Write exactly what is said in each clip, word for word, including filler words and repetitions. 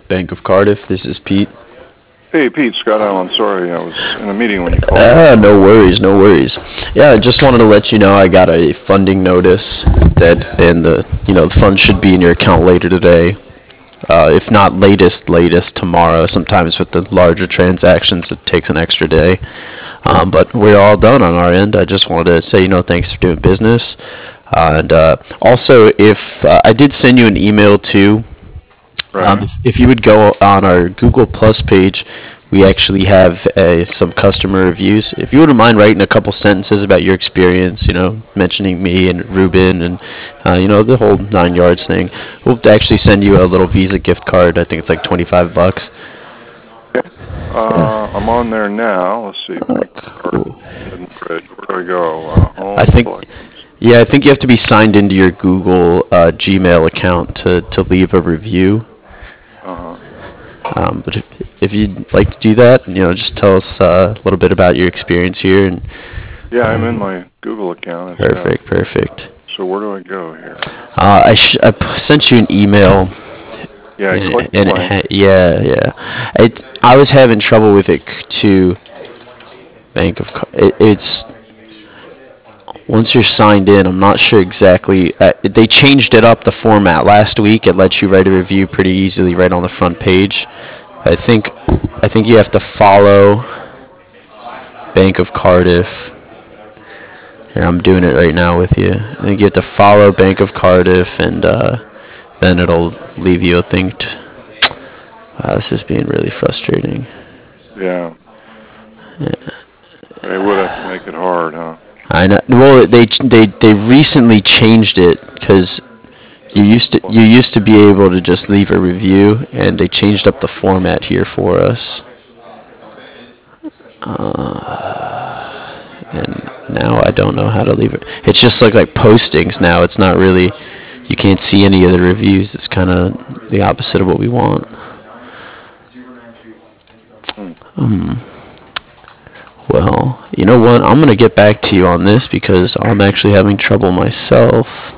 Bank of Cardiff. This is Pete. Hey, Pete, Scott Allen. Sorry, I was in a meeting when you called. Ah, no worries, no worries. Yeah, I just wanted to let you know I got a funding notice that, and the you know the funds should be in your account later today. Uh, if not latest, latest tomorrow. Sometimes with the larger transactions, it takes an extra day. Um, but we're all done on our end. I just wanted to say, you know, thanks for doing business. Uh, and uh, also, if uh, I did send you an email too. Um, Right. if, if you would go on our Google Plus page, we actually have uh, some customer reviews. If you wouldn't mind writing a couple sentences about your experience, you know, mentioning me and Ruben and, uh, you know, the whole nine yards thing, we'll actually send you a little Visa gift card. I think it's like twenty-five bucks. Uh, I'm on there now. Let's see. Uh, Bank card, cool. hidden bridge. Where do I go? Uh, I home think, selections. yeah, I think you have to be signed into your Google uh, Gmail account to, to leave a review. Uh-huh. Um, but if, if you'd like to do that, you know, just tell us uh, a little bit about your experience here. And Yeah, I'm in um, my Google account. It's got, perfect, perfect. so where do I go here? Uh, I, sh- I p- sent you an email. Yeah, I And, clicked the and it link. ha- yeah, yeah. It, I was having trouble with it c- too. Bank of, Car- it, it's once you're signed in, I'm not sure exactly. Uh, they changed it up the format last week. It lets you write a review pretty easily right on the front page. I think, I think you have to follow Bank of Cardiff. Here, I'm doing it right now with you. I think you have to follow Bank of Cardiff, and uh, then it'll leave you a thing. T- wow, this is being really frustrating. Yeah. Yeah. They would have to make it hard, huh? I know. Well, they they they recently changed it because you used to you used to be able to just leave a review, and they changed up the format here for us. Uh, and now I don't know how to leave it. It's just like like postings now. It's not really. You can't see any of the reviews. It's kind of the opposite of what we want. Hmm. Um. Well, you know what? I'm gonna get back to you on this because I'm actually having trouble myself.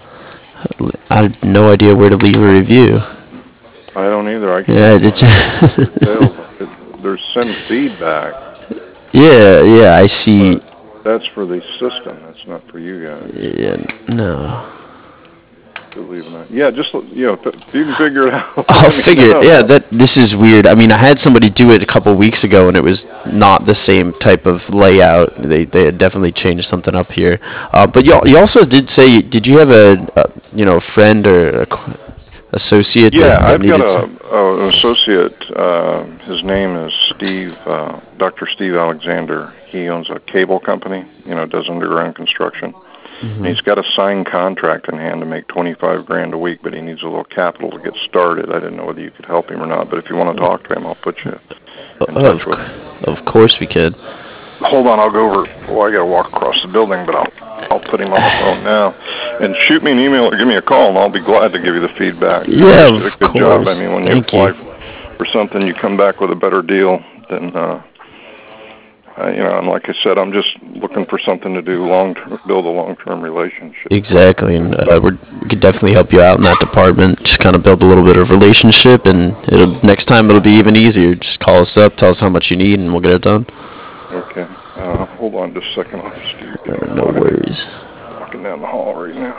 I have no idea where to leave a review. I don't either. I Yeah, can't it's find the details. It, there's send feedback, yeah, yeah. I see. but that's for the system. That's not for you guys. Yeah, no. Believe it or not. Yeah, just, you know, if you can figure it out. I'll let me figure it. know. Yeah, that this is weird. I mean, I had somebody do it a couple weeks ago, and it was not the same type of layout. They they had definitely changed something up here. Uh, but you you also did say, did you have a, a you know friend or a co- associate Yeah, that, that I've got needed a, some? a an associate. Uh, his name is Steve, uh, Doctor Steve Alexander. He owns a cable company. You know, does underground construction. And Mm-hmm. he's got a signed contract in hand to make twenty-five grand a week, but he needs a little capital to get started. I didn't know whether you could help him or not, but if you want to talk to him, I'll put you in Oh, touch of, with him. c- of course we could. Hold on, I'll go over. Well, I got to walk across the building, but I'll I'll put him on the phone now. And shoot me an email or give me a call, and I'll be glad to give you the feedback. You Yeah, guys did a of good job. I course. mean, when you Thank apply you. for something, you come back with a better deal than. Uh, Uh, you know, and like I said, I'm just looking for something to do long term, build a long-term relationship. Exactly, and uh, we're, we could definitely help you out in that department. Just kind of build a little bit of relationship, and it'll next time it'll be even easier. Just call us up, tell us how much you need, and we'll get it done. Okay. Uh, hold on just a second. I'll just do, get Uh, no outside. worries. Walking down the hall right now.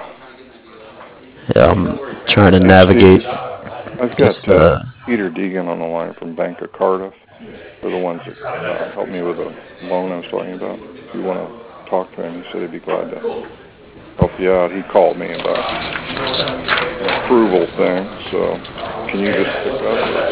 Yeah, I'm trying to Hey, Steve, navigate I've this. got uh, Uh, Peter Deegan on the line from Bank of Cardiff. They're the ones that uh, helped me with a loan I was talking about. If you want to talk to him, he said he'd be glad to help you out. He called me about an approval thing, so can you just pick up? Or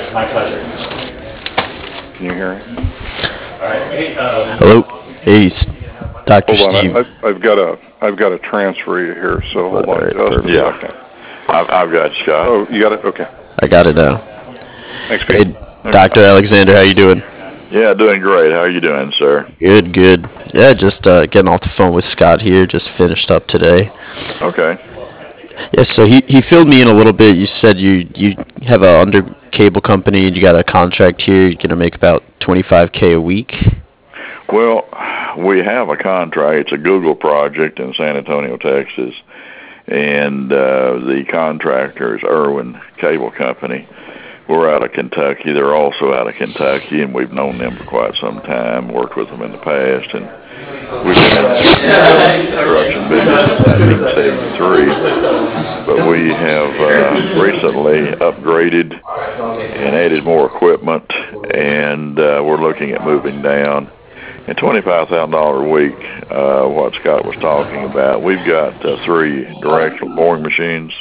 can you hear him? hello, hey, s- Doctor Hold on, I, Steve. I've, I've got a I've got to transfer you here, so hold All on right, just a perfect. Yeah. second. I've, I've got you, Scott. Oh, you got it? Okay. I got it now. Thanks, Hey, Pete. Doctor Alexander, how you doing? Yeah, doing great. How are you doing, sir? Good, good. Yeah, just uh, getting off the phone with Scott here. Just finished up today. Okay. Yes, so he, he filled me in a little bit. You said you you have a under cable company and you got a contract here. You're gonna make about twenty-five k a week. Well, we have a contract. It's a Google project in San Antonio, Texas, and uh, the contractor is Irwin Cable Company. we're out of Kentucky. They're also out of Kentucky, and we've known them for quite some time, worked with them in the past, and we've been in the construction business since nineteen seventy-three, but we have uh, recently upgraded and added more equipment, and uh, we're looking at moving down. And twenty-five thousand dollars a week, uh, what Scott was talking about, we've got uh, three directional boring machines,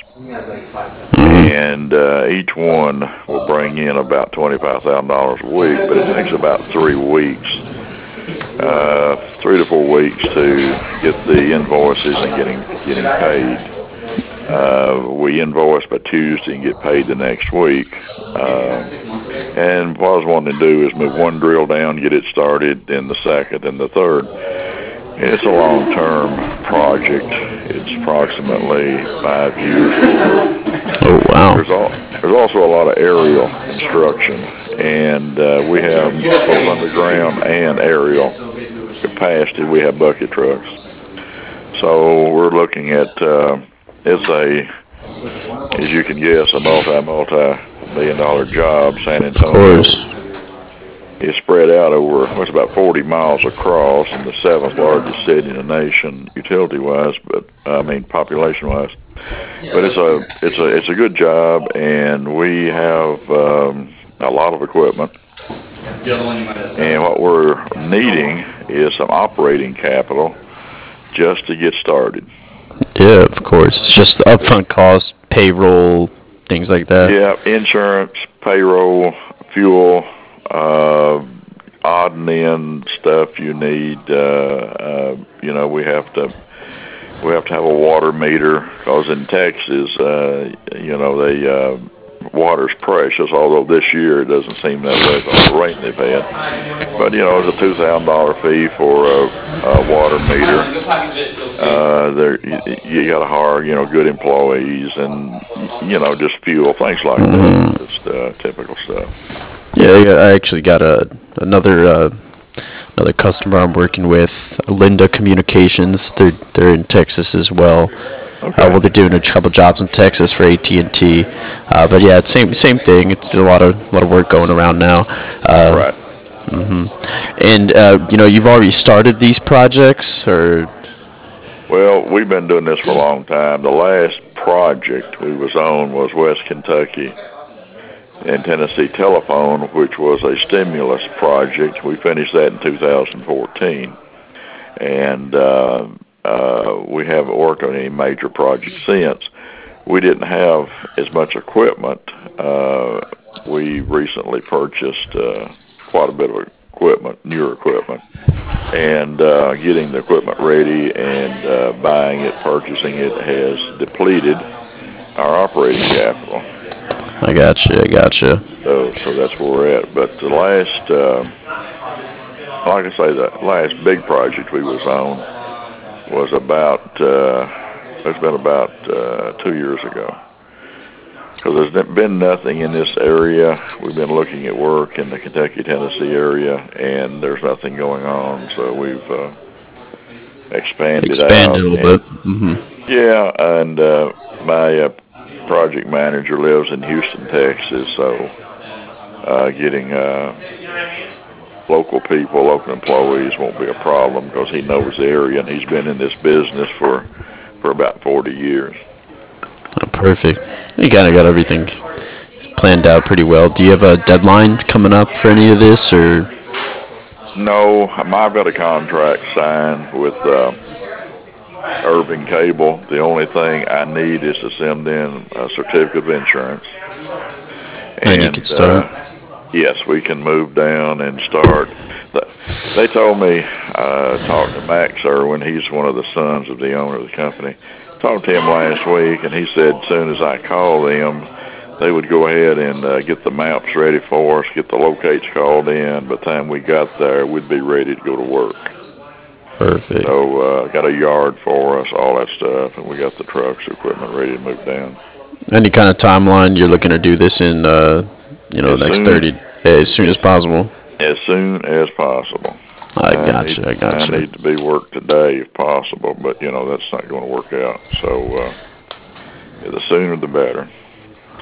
and uh, each one will bring in about twenty-five thousand dollars a week, but it takes about three weeks, uh, three to four weeks to get the invoices and getting getting paid. Uh, we invoice by Tuesday and get paid the next week. Uh, and what I was wanting to do is move one drill down, get it started, then the second, and the third. And it's a long-term project. It's approximately five years. Oh, wow. There's, all, there's also a lot of aerial construction, and uh, we have both underground and aerial capacity. We have bucket trucks. So we're looking at, uh, it's a, as you can guess, a multi, multi-million dollar job. San Antonio. Of course. It's spread out over, well, it's about forty miles across, and the seventh largest city in the nation, utility-wise, but I mean population-wise. But it's a it's a it's a good job, and we have um, a lot of equipment. And what we're needing is some operating capital just to get started. Yeah, of course. It's just the upfront cost, payroll, things like that. Yeah, insurance, payroll, fuel. Uh, odd and end stuff you need. Uh, uh, you know, we have to we have to have a water meter because in Texas, uh, you know, they uh, water's precious. Although this year it doesn't seem that way because of the rain they've had. But you know, it's a two thousand dollar fee for a, a water meter. Uh, there you, you got to hire you know good employees and you know just fuel things like that. Just uh, typical stuff. Yeah, yeah, I actually got a another uh, another customer I'm working with, Linda Communications. They're they're in Texas as well. Okay. Uh, well, they're doing a couple jobs in Texas for A T and T. Uh, but yeah, it's same same thing. It's a lot of lot of work going around now. Uh, right. Mm-hmm. And uh, you know, you've already started these projects, or? Well, we've been doing this for a long time. The last project we was on was West Kentucky and Tennessee Telephone, which was a stimulus project. We finished that in two thousand fourteen, and uh, uh, we haven't worked on any major projects since. We didn't have as much equipment. Uh, we recently purchased uh, quite a bit of equipment, newer equipment, and uh, getting the equipment ready and uh, buying it, purchasing it has depleted our operating capital. I got you. I got you. So, so that's where we're at. But the last, uh, like I say, the last big project we was on was about, uh, it's been about uh, two years ago. Because there's been nothing in this area. We've been looking at work in the Kentucky, Tennessee area, and there's nothing going on. So we've uh, expanded, expanded out. a little and, bit. Mm-hmm. Yeah, and uh, my uh, project manager lives in Houston, Texas, so uh, getting uh, local people, local employees won't be a problem because he knows the area and he's been in this business for for about forty years. Oh, perfect. You kind of got everything planned out pretty well. Do you have a deadline coming up for any of this, or? No, I've got a contract signed with uh, Irving Cable. The only thing I need is to send in a certificate of insurance. And, and you can start? Uh, yes, we can move down and start. They told me, uh, talked to Max Irwin, he's one of the sons of the owner of the company. Talked to him last week, and he said as soon as I call them, they would go ahead and uh, get the maps ready for us, get the locates called in. By the time we got there, we'd be ready to go to work. Perfect. So, uh, got a yard for us, all that stuff, and we got the trucks, equipment ready to move down. Any kind of timeline you're looking to do this in, uh, you know, as next soon, thirty, as soon as possible? As soon as possible. I got you, I got you. I need to be worked today if possible, but, you know, that's not going to work out. So, uh, the sooner the better.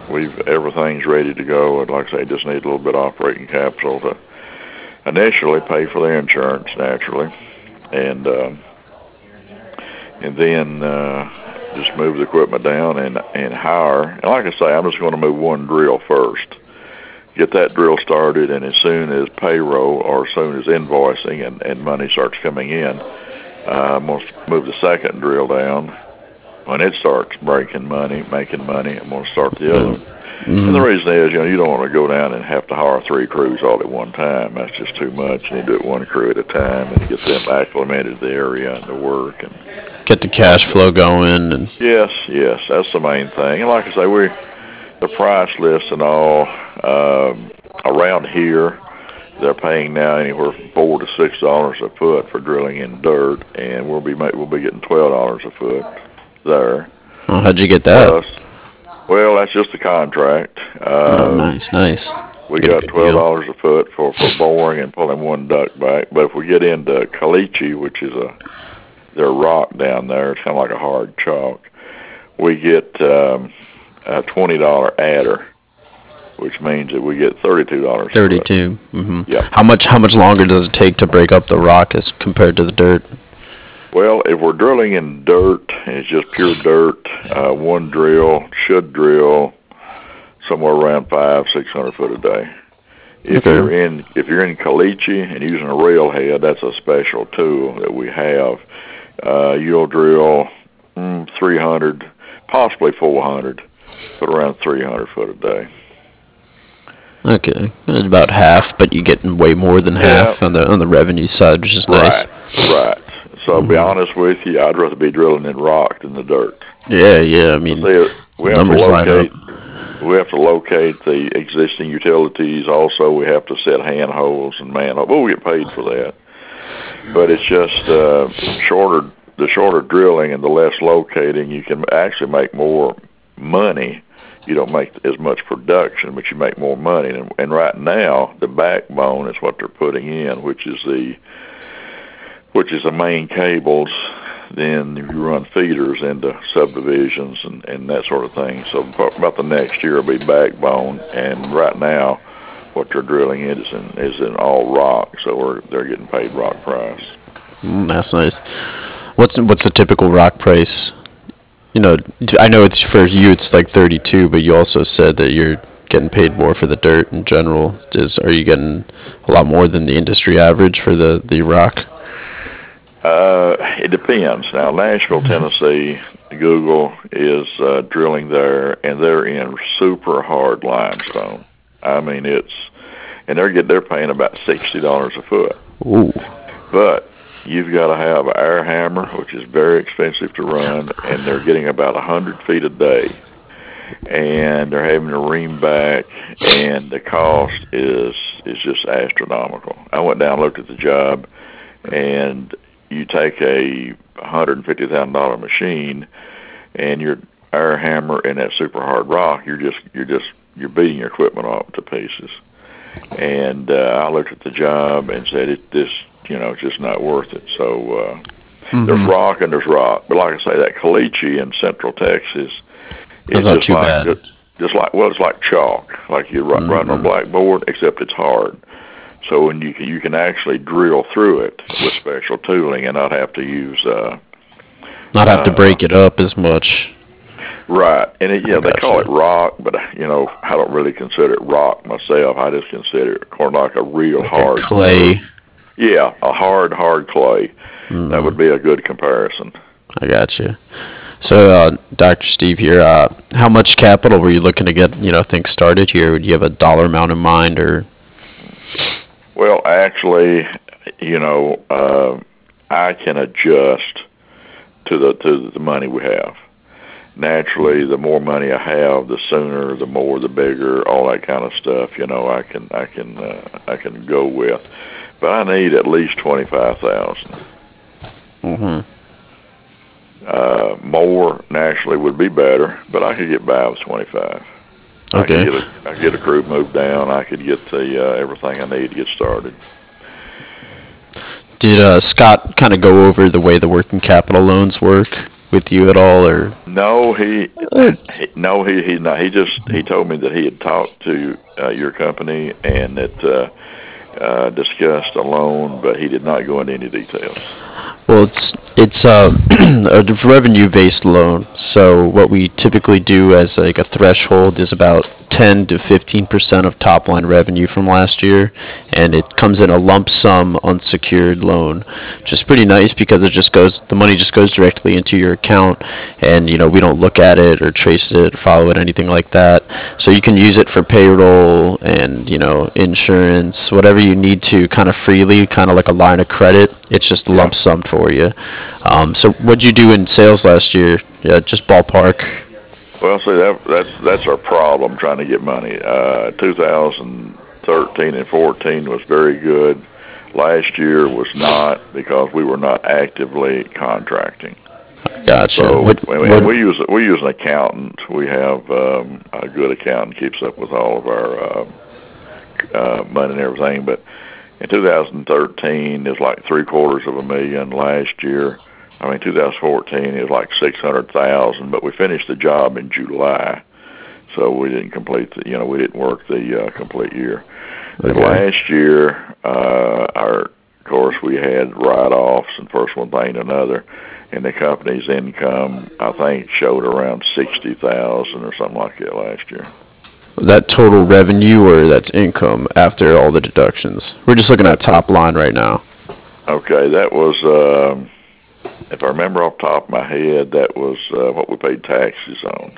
we've everything's ready to go, and like I say, just need a little bit of operating capital to initially pay for the insurance, naturally, and uh, and then uh, just move the equipment down and and hire. And like I say, I'm just going to move one drill first, get that drill started, and as soon as payroll or as soon as invoicing and, and money starts coming in, uh, I'm going to move the second drill down. When it starts breaking money, making money, I'm going to start the other one. Mm-hmm. And the reason is, you know, you don't want to go down and have to hire three crews all at one time. That's just too much. You need to do it one crew at a time and get them acclimated to the area and the work. And get the cash flow going. And yes, yes, that's the main thing. And like I say, we the price list and all um, around here, they're paying now anywhere from four to six dollars a foot for drilling in dirt, and we'll be we'll be getting twelve dollars a foot there. Oh, how'd you get that? Plus, well, that's just the contract. Uh, oh, nice, nice. We got twelve dollars a foot for, for boring and pulling one duct back. But if we get into caliche, which is a their rock down there, it's kind of like a hard chalk, we get um, a twenty dollar adder, which means that we get thirty-two dollars. Thirty-two. Mm-hmm. Yeah. How much? How much longer does it take to break up the rock as compared to the dirt? Well, if we're drilling in dirt, and it's just pure dirt, uh, one drill should drill somewhere around five, six hundred foot a day. If okay. you're in, if you're in caliche and using a rail head, that's a special tool that we have. Uh, you'll drill mm, three hundred, possibly four hundred, but around three hundred foot a day. Okay, it's about half, but you get way more than yeah. half on the on the revenue side, which is right. nice. Right. So I'll be honest with you, I'd rather be drilling in rock than the dirt. Yeah, yeah. I mean, we have to locate. We have to locate the existing utilities. Also, we have to set handholds and manhole. Well, we get paid for that, but it's just uh, shorter. The shorter drilling and the less locating, you can actually make more money. You don't make as much production, but you make more money. And, and right now, the backbone is what they're putting in, which is the which is the main cables. Then you run feeders into subdivisions and, and that sort of thing. So about the next year will be backbone, and right now what they're drilling in is in, is in all rock, so we're, they're getting paid rock price. Mm, that's nice. What's what's the typical rock price? You know, I know it's for you it's like thirty-two, but you also said that you're getting paid more for the dirt in general. Is are you getting a lot more than the industry average for the, the rock? Uh, it depends. Now, Nashville, Tennessee, Google is uh, drilling there, and they're in super hard limestone. I mean, it's and they're get they're paying about sixty dollars a foot. Ooh. But you've got to have an air hammer, which is very expensive to run, and they're getting about a hundred feet a day, and they're having to ream back, and the cost is is just astronomical. I went down and looked at the job, and you take a one hundred fifty thousand dollar machine, and your air hammer and that super hard rock, you're just you're just you're beating your equipment off to pieces. And uh, I looked at the job and said, "It this you know it's just not worth it." So uh, mm-hmm. there's rock and there's rock, but like I say, that caliche in Central Texas, it's not too bad. Just, just like well, it's like chalk, like you run, mm-hmm. run on a blackboard, except it's hard. So when you can, you can actually drill through it with special tooling and not have to use uh, not have uh, to break it up as much. Right, and it, yeah, they gotcha. call it rock, but you know I don't really consider it rock myself. I just consider it kind of like a real like hard a clay. Yeah, a hard, hard clay. Mm. That would be a good comparison. I got you. So, uh, Doctor Steve here, uh, how much capital were you looking to get, you know, things started here? Would you have a dollar amount in mind, or? Well, actually, you know, uh, I can adjust to the to the money we have. Naturally, the more money I have, the sooner, the more, the bigger, all that kind of stuff. You know, I can I can uh, I can go with, but I need at least twenty five thousand. Mm-hmm. Uh, more naturally would be better, but I could get by with twenty five. Okay. I could get a, I could get a crew moved down. I could get the uh, everything I need to get started. Did uh, Scott kind of go over the way the working capital loans work? with you at all, or? No, he, he no he he not. He just he told me that he had talked to uh, your company and that uh, uh, discussed a loan, but he did not go into any details. Well, it's it's uh, a revenue-based loan. So what we typically do as like a threshold is about ten to fifteen percent of top-line revenue from last year, and it comes in a lump sum unsecured loan, which is pretty nice because it just goes the money just goes directly into your account, and you know we don't look at it or trace it, follow it, anything like that. So you can use it for payroll and you know insurance, whatever you need to, kind of freely, kind of like a line of credit. It's just lump sum for you. Um, so what'd you do in sales last year? Yeah, just ballpark. Well, see, that, that's that's our problem trying to get money. Uh, two thousand thirteen and fourteen was very good. Last year was not because we were not actively contracting. Gotcha. So what, we, what, we use we use an accountant. We have um, a good accountant keeps up with all of our uh, uh, money and everything. But in two thousand thirteen, it was like three quarters of a million. Last year, I mean, two thousand fourteen, it was like six hundred thousand. But we finished the job in July, so we didn't complete the, you know, we didn't work the uh, complete year. Okay. And last year, uh, our, of course, we had write-offs and first one thing to another, and the company's income, I think, showed around sixty thousand or something like that last year. that total revenue or that's income after all the deductions? We're just looking at top line right now. Okay, that was, um, if I remember off the top of my head, that was uh, what we paid taxes on.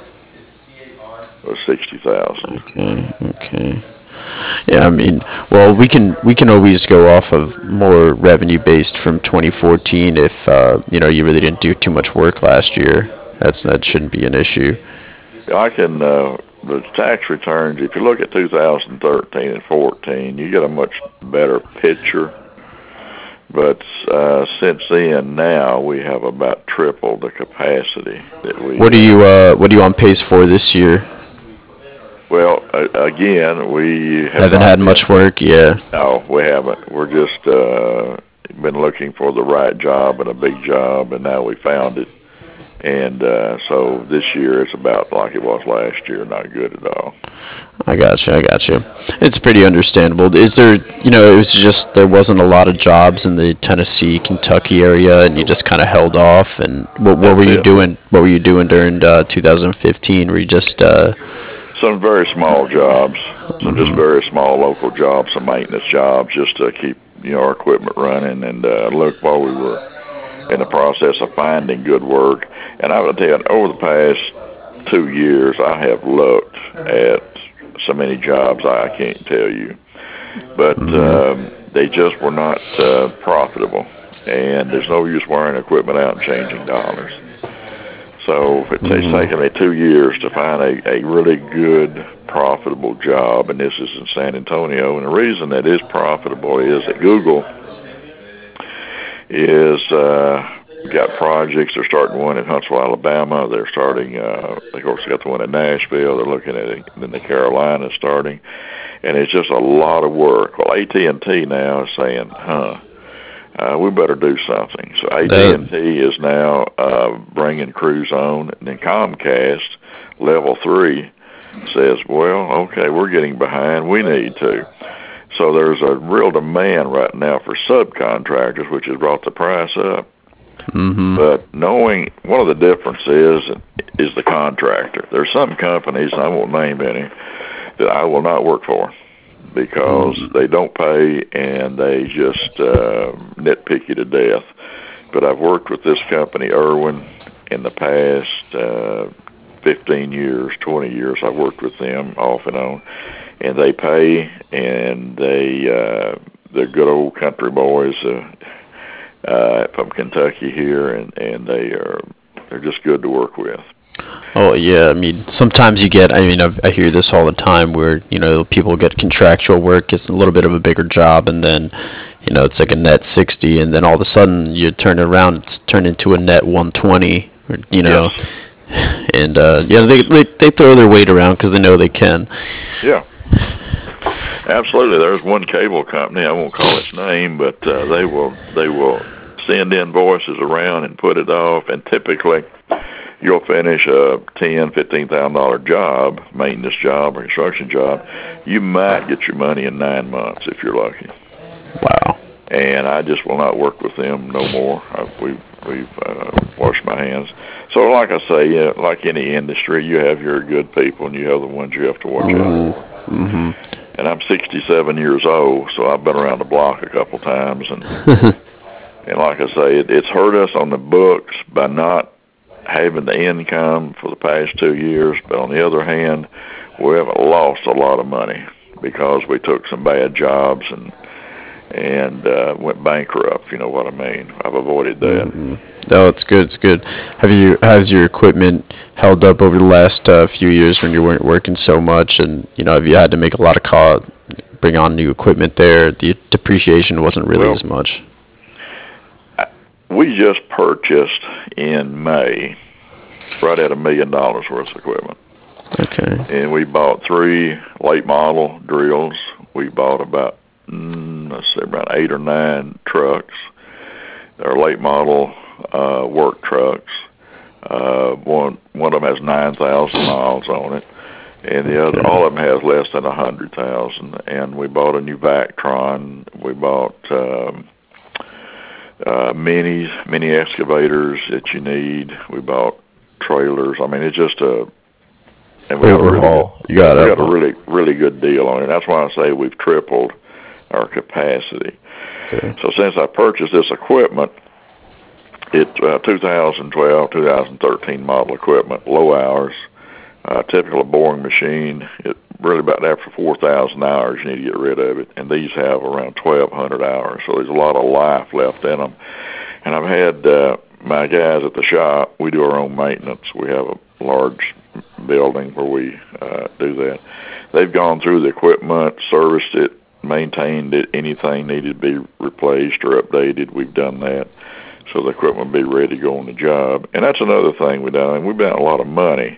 It was sixty thousand. Okay, okay. Yeah, I mean, well, we can we can always go off of more revenue based from twenty fourteen if uh, you know you really didn't do too much work last year. That's that shouldn't be an issue. I can. Uh, the tax returns, if you look at two thousand thirteen and fourteen, you get a much better picture. But uh, since then, now we have about triple the capacity that we. What are you uh, What are you on pace for this year? Well, uh, again, we have haven't had much work. Yeah. No, we haven't. We're just uh, been looking for the right job and a big job, and now we found it. And uh, so this year it's about like it was last year, not good at all. I got you. I got you. It's pretty understandable. Is there, you know, it was just there wasn't a lot of jobs in the Tennessee, Kentucky area, and you just kind of held off. And what, what were you it. doing? What were you doing during uh, two thousand fifteen? Were you just uh, some very small jobs, some just very small local jobs, some maintenance jobs, just to keep you know our equipment running. And uh, look, while we were in the process of finding good work, and I would tell you, over the past two years, I have looked at so many jobs I can't tell you, but um, they just were not uh, profitable, and there's no use wearing equipment out and changing dollars. So it's mm-hmm. taken me two years to find a, a really good, profitable job, and this is in San Antonio. And the reason that is profitable is that Google is uh, got projects. They're starting one in Huntsville, Alabama. They're starting, uh, of course, they got the one in Nashville. They're looking at it in the Carolinas starting, and it's just a lot of work. Well, A T and T now is saying, huh, uh, we better do something. So A T and T is now uh, bringing crews on, and then Comcast, level three, says, well, okay, we're getting behind. We need to. So there's a real demand right now for subcontractors, which has brought the price up. Mm-hmm. But knowing one of the differences is, is the contractor. There's some companies, I won't name any, that I will not work for because mm-hmm. they don't pay and they just uh, nitpick you to death. But I've worked with this company, Irwin, in the past uh, fifteen years, twenty years. I've worked with them off and on. And they pay, and they, uh, they're good old country boys uh, uh, from Kentucky here, and, and they are, they're just good to work with. Oh, yeah, I mean, sometimes you get, I mean, I've, I hear this all the time where, you know, people get contractual work, it's a little bit of a bigger job, and then, you know, it's like a net sixty, and then all of a sudden you turn it around, it's turned into a net one twenty, or, you know. Yes. And, uh, yeah, they, they, they throw their weight around because they know they can. Yeah. Absolutely. There's one cable company, I won't call its name, but uh, they will they will send invoices around and put it off, and typically you'll finish a ten, fifteen thousand dollar job, maintenance job or construction job. You might get your money in nine months if you're lucky. Wow. And I just will not work with them no more. I, we've we've uh, washed my hands. So, like I say, uh, like any industry, you have your good people and you have the ones you have to watch out for. Mm-hmm. And I'm sixty-seven years old, so I've been around the block a couple times, and and like I say, it, it's hurt us on the books by not having the income for the past two years. But on the other hand, we haven't lost a lot of money because we took some bad jobs and and uh, went bankrupt. You know what I mean? I've avoided that. Mm-hmm. No, it's good. It's good. Have you has your equipment held up over the last uh, few years when you weren't working so much, and you know, have you had to make a lot of call, bring on new equipment there? The depreciation wasn't really Well, as much. We just purchased in May right at a million dollars worth of equipment. Okay. And we bought three late model drills. We bought about, mm, let's say, about eight or nine trucks. They're late model uh, work trucks. Uh, one one of them has nine thousand miles on it, and the other, all of them has less than a hundred thousand. And we bought a new Vactron. We bought um, uh, mini mini excavators that you need. We bought trailers. I mean, it's just a and we got a really Overhaul. good, You got we it. got a really really good deal on it. That's why I say we've tripled our capacity. Okay. So since I purchased this equipment, it's uh, two thousand twelve, two thousand thirteen model equipment, low hours, uh, typical boring machine. It really about after four thousand hours you need to get rid of it, and these have around twelve hundred hours, so there's a lot of life left in them. And I've had uh, my guys at the shop, we do our own maintenance. We have a large building where we uh, do that. They've gone through the equipment, serviced it, maintained it. Anything needed to be replaced or updated, we've done that. So the equipment will be ready to go on the job. And that's another thing we've done. We've spent a lot of money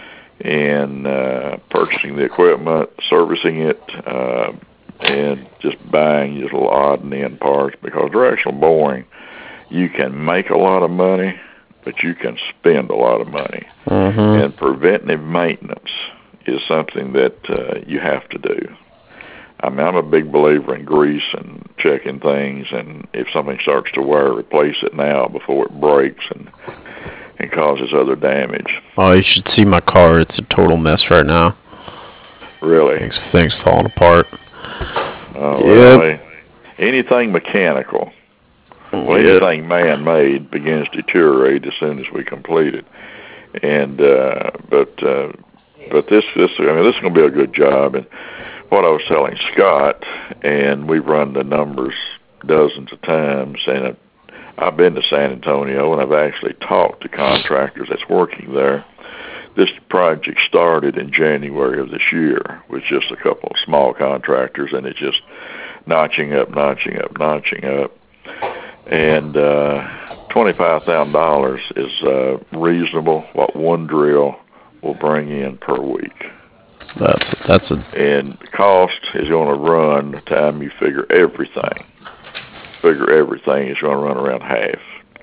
in uh, purchasing the equipment, servicing it, uh, and just buying just little odd and end parts, because directional boring, you can make a lot of money, but you can spend a lot of money. Mm-hmm. And preventive maintenance is something that uh, you have to do. I mean, I'm a big believer in grease and checking things, and if something starts to wear, replace it now before it breaks and and causes other damage. Oh, you should see my car. It's a total mess right now. Really? Things, things falling apart. Uh, Yep. well, anything mechanical, well, Yep. anything man-made begins to deteriorate as soon as we complete it. And uh, but uh, but this this I mean this is going to be a good job. And what I was telling Scott, and we've run the numbers dozens of times, and I've been to San Antonio, and I've actually talked to contractors that's working there. This project started in January of this year with just a couple of small contractors, and it's just notching up, notching up, notching up. And uh, twenty-five thousand dollars is uh, reasonable, what one drill will bring in per week. That's that's a And the cost is going to run, the time you figure everything, figure everything, is going to run around half.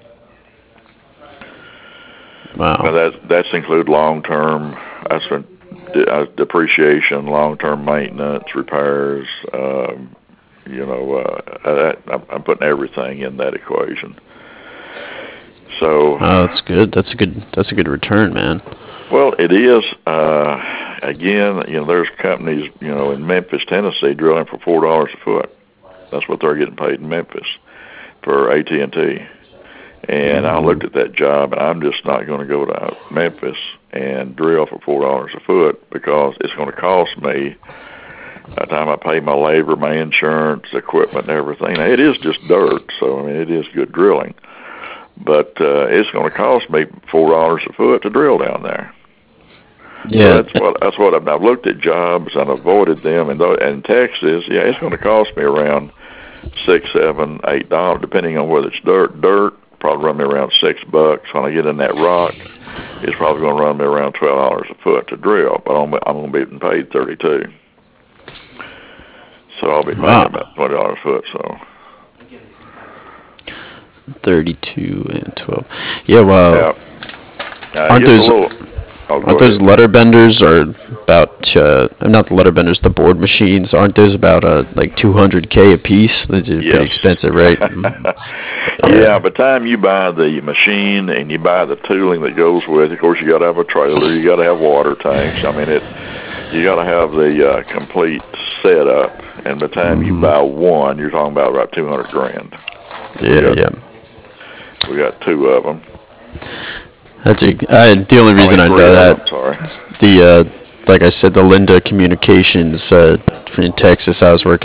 wow. Now that that's include long-term, that's been de- uh, depreciation, long-term maintenance, repairs. Um, you know, uh, that, I'm, I'm putting everything in that equation. So, Oh, that's good. That's a good. That's a good return, man. well, it is. Uh, again, you know, there's companies, you know, in Memphis, Tennessee, drilling for four dollars a foot. That's what they're getting paid in Memphis for A T and T. And I looked at that job, and I'm just not going to go to Memphis and drill for four dollars a foot, because it's going to cost me, by the time I pay my labor, my insurance, equipment, and everything. Now, it is just dirt, so, I mean, it is good drilling. But uh, it's going to cost me four dollars a foot to drill down there. Yeah. So that's what that's what I've, I've looked at jobs and avoided them. And, th- and Texas, yeah, it's going to cost me around six, seven, eight dollars, depending on whether it's dirt. Dirt probably run me around six bucks. When I get in that rock, it's probably going to run me around twelve dollars a foot to drill. But I'm, I'm going to be getting paid thirty-two. So I'll be making Wow. about twenty dollars a foot. So thirty-two and twelve. Yeah, well, Yeah. Uh, aren't it's a those little- oh, go aren't those ahead. letter benders or about uh, not the letter benders, the board machines? Aren't those about uh, like two hundred k a piece? They're pretty Yes. expensive, right? Mhm. Yeah, by the time you buy the machine and you buy the tooling that goes with it, of course you got to have a trailer, you got to have water tanks. I mean, it you got to have the uh, complete setup. And by the time you buy one, you're talking about about two hundred grand. Yeah, got- yeah. We got two of them. That's a, uh, the only reason I know that. Sorry. The uh, like I said, the Linda Communications uh, in Texas I was working